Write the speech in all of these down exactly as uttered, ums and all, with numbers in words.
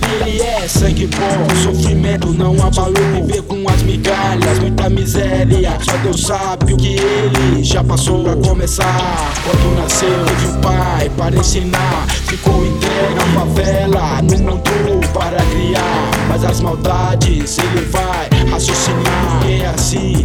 ele é sangue bom. O sofrimento não abalou, viver com as migalhas, muita miséria. Só Deus sabe o que ele já passou. Pra começar, quando nasceu, teve um pai para ensinar. Ficou entregue na favela, no mundo para criar. Mas as maldades ele vai raciocinar. E é assim.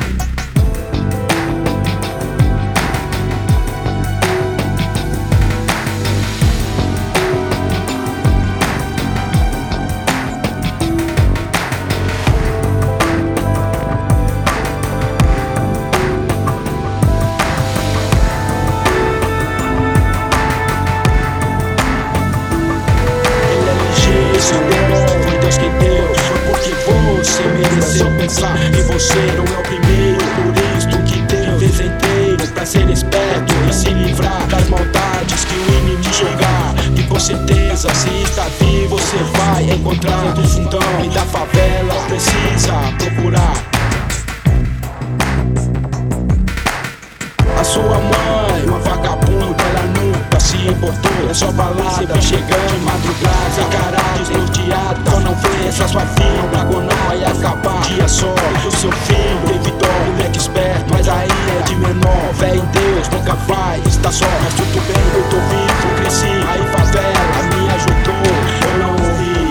Foi Deus quem deu, foi porque você mereceu pensar. E você não é o primeiro, por isso que Deus fez inteiro pra ser esperto e se livrar das maldades que o inimigo jogar. E com certeza, se está vivo, você vai encontrar do fundão e da favela. Precisa procurar a sua mãe, uma vagabunda, ela nunca se importou. É só balada, sempre chegando de madrugada, encarada, desnorteada. Então não vê essa sua filha, diagonal vai acabar. Dia só, o seu filho teve dó, moleque esperto, mas aí é de menor. Fé em Deus, nunca vai estar só. Mas tudo bem, eu tô vivo, cresci. Aí favela me ajudou, eu não morri.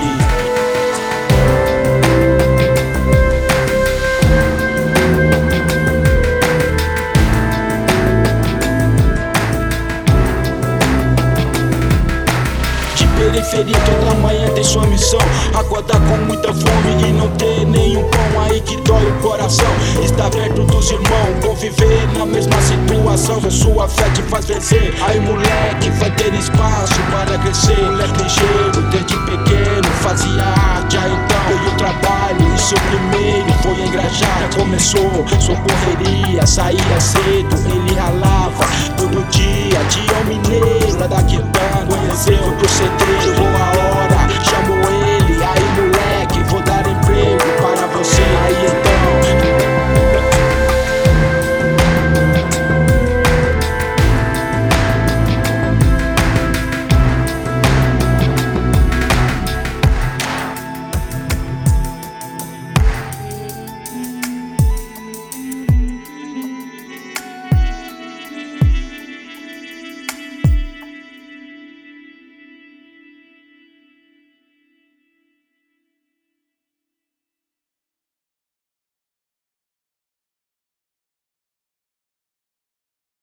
Periferia, toda manhã tem sua missão. Acordar com muita fome e não ter nenhum pão. Aí que dói o coração, estar perto dos irmãos, conviver na mesma situação. A sua fé te faz vencer. Aí moleque vai ter espaço para crescer. Moleque ligeiro, desde pequeno fazia arte. Aí então veio o trabalho e seu primeiro foi engraxar. Já começou sua correria, saía cedo, ele ralava todo dia. Dia mineiro, da quitanda, conheceu